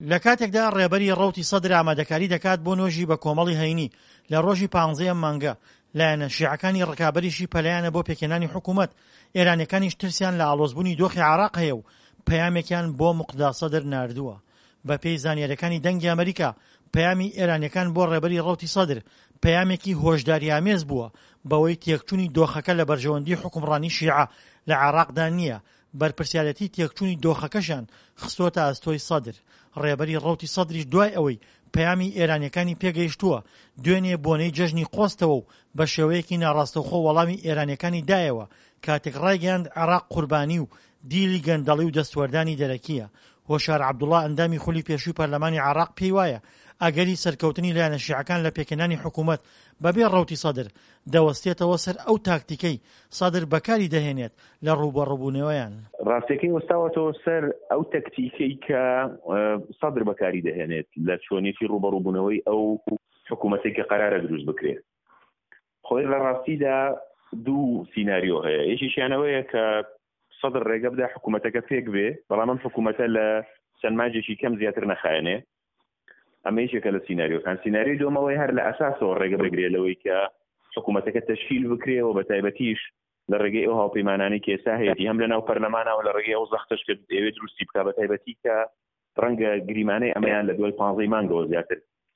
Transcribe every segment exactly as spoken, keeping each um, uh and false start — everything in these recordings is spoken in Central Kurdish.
لە کاتێکدا ڕێبەری ڕەوتی سەدر ئامادەکاری دەکات بۆ نوێژی بە کۆمەڵی هەینی لە ڕۆژی پانزەیەم مانگە لایەنە شیعەکانی ڕکابەریشی پەلەیانە بۆ پێکێنانی حکوومەت، ئێرانیەکانیش ترسیان لە ئاڵۆزبوونی دۆخی عێراق هەیە و پەیامێکیان بۆ موقدا سەدر ناردووە. بە پێی زانیاریەکانی دەنگی ئەمریکا، پەیامی ئێرانیەکان بۆ ڕێبەری ڕەوتی سەدر پەیامێکی هۆشداری ئامێز بووە بەوەی تێکچوونی دۆخەکە لە بەرژەوەندی حکومڕانی شیعە لە عێراقدا نییە، بەرپرسیارەتی تێکچوونی دۆخەکەشان خستۆتە ئەستۆی سەدر. ڕێبەری ڕەوتی سەدریش دوای ئەوەی پەیامی ئێرانیەکانی پێگەیشتووە دوێنێ بۆنەی جەژنی قۆستەوە و بە شێوەیەکی ناڕاستەوخۆ وەڵامی ئێرانیەکانی دایەوە کاتێک ڕایگەیاند عێراق قوربانی و دیلی گەندەڵی و دەستوەردانی دەرەکیە. هۆشار عەبدوڵڵا ئەندامی خولی پێشووی پەرلەمانی عێراق پێی وایە ئەگەری سەرکەوتنی لایەنە شیعەکان لە پێکێنانی حکوومەت بەبێ ڕەوتی سەدر دەوەستێتەوە سەر ئەو تاکتیکەی سەدر بەکاری دەهێنێت لە ڕووبەڕووبوونەوەیان. ڕاستیەکەی وەستاوەتەوە سەر ئەو تەکتیکەی کە سەدر بەکاری دەهێنێت لە چۆنیەتی ڕووبەڕووبوونەوەی ئەو حکوومەتێک کە قەرارە دروست بکرێت. خۆی لە ڕاستیدا دوو سیناریۆ هەیە. یەکیشیانەوەیە کە سەدر ڕێگە بدە حکوومەتەکە پێک بێ، بەڵام ئەم حکوومەتە لە چەند مانجێکی کەم زیاتر نەخایەنێ. ئەمە یەکێکە لە سیناریۆکان. سیناریۆی دووەمەوەی هەر لە ئەساسەوە ڕێگە بگرێت لەوەی کە حکوومەتەکە تەشکیل بکرێەوە بە تایبەتیش لە ڕێگەی ئەو هاوپەیمانانی کە ئێستا هەیەی هەم لەناو پەرلەمانەوە لە ڕێگەی ئەو زەختەش کە دەیەوێت دروستی بکات بە تایبەتی کە ڕەنگە گریمانەی ئەمەیان لە دوای پانزەی مانگەوە زیاتر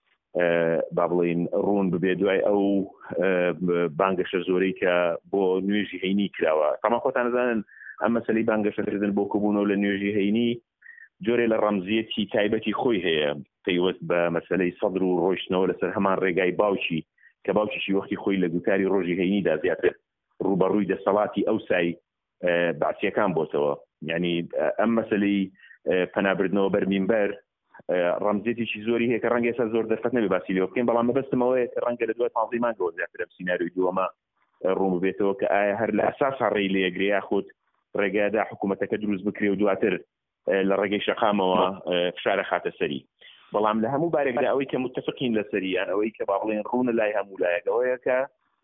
با بڵێن ڕوون ببێ دوای ئەو بانگەشە زۆرەی کە بۆ نوێژی هەینی کراوە. تەمان خۆتان دەزانن ئەم مەسەلەی بانگەشەکردن بۆ کۆبوونەوە لە نوێژی هەینی جۆرێ لە ڕەمزیەتی تایبەتی خۆی هەیە پەیوەست بە مەسەلەی سەدر و ڕۆیشتنەوە لەسەر هەمان ڕێگای باوکی کە باوکیشی وەختی خۆی لە گوتاری ڕۆژی هەینیدا زیاتر ڕوبەڕووی دەسەڵاتی ئەو سای بەعسیەکان بۆتەوە. یعنی ئەم مەسەلەی پەنابردنەوە بەرمینبەر ڕەمزیەتێکی زۆری هەیە کە ڕەنگە ئێستا زۆر دەرفەت نەبێ باسی لێوە بکەین، بەڵام مەبەستمەوەیە کە ڕەنگە لە دوای پانزەی مانگەوە زیاتر ئەم سیناریۆی دووەمە ڕوون ببێتەوە کە ئایا هەر لە ئەساسا ڕێی لێگرێ یاخود ڕێگەیەدا حکوومەتەکە دروست بکرێ و دواتر لە ڕێگەی شەقامەوە فشارە خاتە سەری. بەڵام لە هەموو بارێکدا ئەوەی کە متفقین لەسەریان ئەوەی کە با بڵێن ڕوونە لای هەموو لایەکەوەیە کە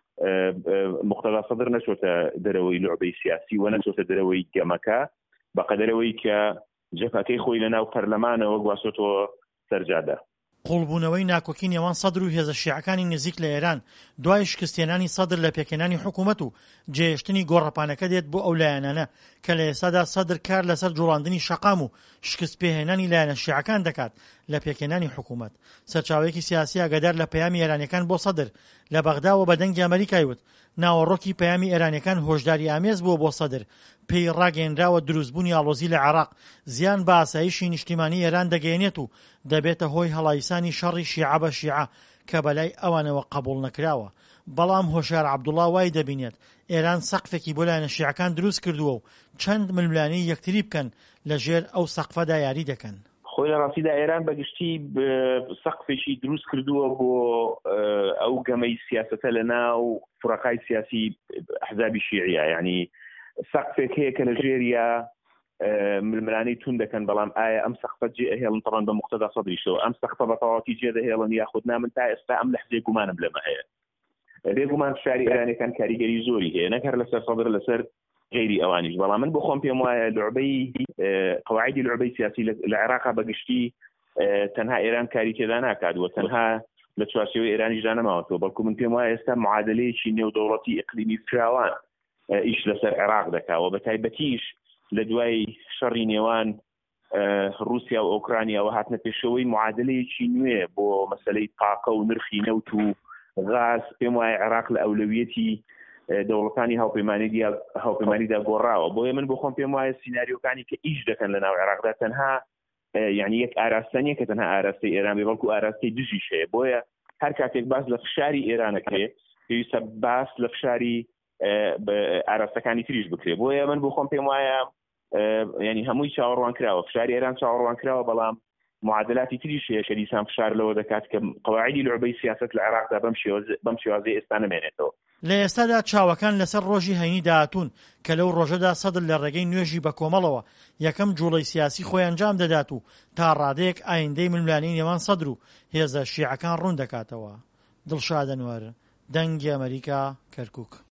موقتەدا سەدر نەچۆتە دەرەوەی لوعبەی سیاسی و نەچۆتە دەرەوەی گەمەکە بەقەدەرەوەی کە جەپەکەی خۆی لەناو پەرلەمانەوە گواسۆتەوە سەرجادا. قوڵبوونەوەی ناکۆکی نێوان سەدر و هێزە شیعەکانی نزیک لە ئێران دوای شکستێنانی سەدر لە پێکێنانی حکوومەت و جێهێشتنی گۆڕەپانەکە دێت بۆ ئەو لایەنانە کە لە ئێستادا سەدر کار لەسەر جوڵاندنی شەقام و شکست پێهێنانی لایەنە شیعەکان دەکات لە پێکێنانی حکوومەت. سەرچاوەیەکی سیاسی ئاگادار لە پەیامی ئێرانیەکان بۆ سەدر لە بەغداوە بە دەنگی ئەمریکای وت ناوەڕۆکی پەیامی ئێرانیەکان هۆشداری ئامێز بووە بۆ سەدر، پێی ڕاگەیەنراوە دروستبوونی ئاڵۆزی لە عێراق زیان بە ئاسایشی نیشتیمانی ئێران دەگەیەنێت و دەبێتە هۆی هەڵایسانی شەڕی شیعە بە شیعە کە بەلای ئەوانەوە قبوڵ نەکراوە. بەڵام هۆشار عەبدوڵڵا وای دەبینێت ئێران سەقفێکی بۆ لایەنە شیعەکان دروست کردووە و چەند ململانەی یەکتری بکەن لە ژێر ئەو سەقفەدا یاری دەکەن. خۆی لە ڕاستیدا ئێران بەگشتی سەقفێکی دروست کردووە بۆ ئەو گەمەی سیاسەتە لە ناو فڕەقای سیاسی ئەحزابی شیعیە. یعنی سەقفێک هەیە کە لە ژێریە ململانەی تون دەکەن، بەڵام ئایا ئەم سەقفە جێ ئەهێڵن تەڕەن بە موقتەدا سەدریشەوە ئەم سەقفە بە تەواوەتی جێ دەهێڵن یاخود نامن تا ئێستا ئەم لەحزەی گومانم لەمە هەیە. بێگومان فشاری ئێرانیەکان کاریگەری زۆری هەیە نەک هەر لەسەر سەدر لەسەر غیری ئەوانیش، بەڵام من بۆ خۆم پێم وایە لوعبەی قەواعیدی لوعبەی سیاسی لە عێراقا بەگشتی تەنها ئێران کاری تێدا ناکات و تەنها لە چوارچێوەی ئێرانیشدا نەماوەتەوە، بەڵکو من پێم وایە ئێستا معادلەیەکی نێودەوڵەتی ئیقلیمی فراوان ئیش لەسەر عێراق دەکاوە بە تایبەتیش لە دوای شەڕی نێوان رووسیا و ئۆکرانیاوە هاتنە پێشەوەی معادلەیەکی نوێ بۆ مەسەلەی تاقە و نرخی نەوت و غاز. پێم وایە عێراق لە ئەولەویەتی دەوڵەتانی هاوپەیمانیدا گۆڕاوە. بۆیە من بۆ خۆم پێم وایە سیناریۆکانی کە ئیش دەکەن لە ناو عێراقدا تەنها یعنی یەک ئاراستەنیە کە تەنها ئاراستەی ئێران بێ بەڵکو ئاراستەی دژیش هەیە. بۆیە هەر کاتێک باس لە فشاری ئێرانەکرێ پێویستە باس لە فشاری ئاراستەکانی تریش بکرێ. بۆیە من بۆ خۆم پێم وایە ینی هەمووی چاوەڕوان کراوە، فشاری ئێران چاوەڕوان کراوە، بەڵام معادلاتی تریش هەیە کە دیسان فشار لەوە دەکات کە قەواعیدی لوعبەی سیاسەت لە عێراقدا بەم شێوازەیە ئێستا نەمێنێتەوە. لە ئێستادا چاوەکان لەسەر ڕۆژی هەینی داهاتوون کە لەو ڕۆژەدا سەدر لە ڕێگەی نوێژی بە کۆمەڵەوە یەکەم جوڵەی سیاسی خۆی ئەنجام دەدات و تا ڕادەیەک ئایندەی ململانەی نێوان سەدر و هێزە شیعەکان ڕوون دەکاتەوە. دڵشاد ئەنوەر، دەنگی ئەمریکا، کەرکووک.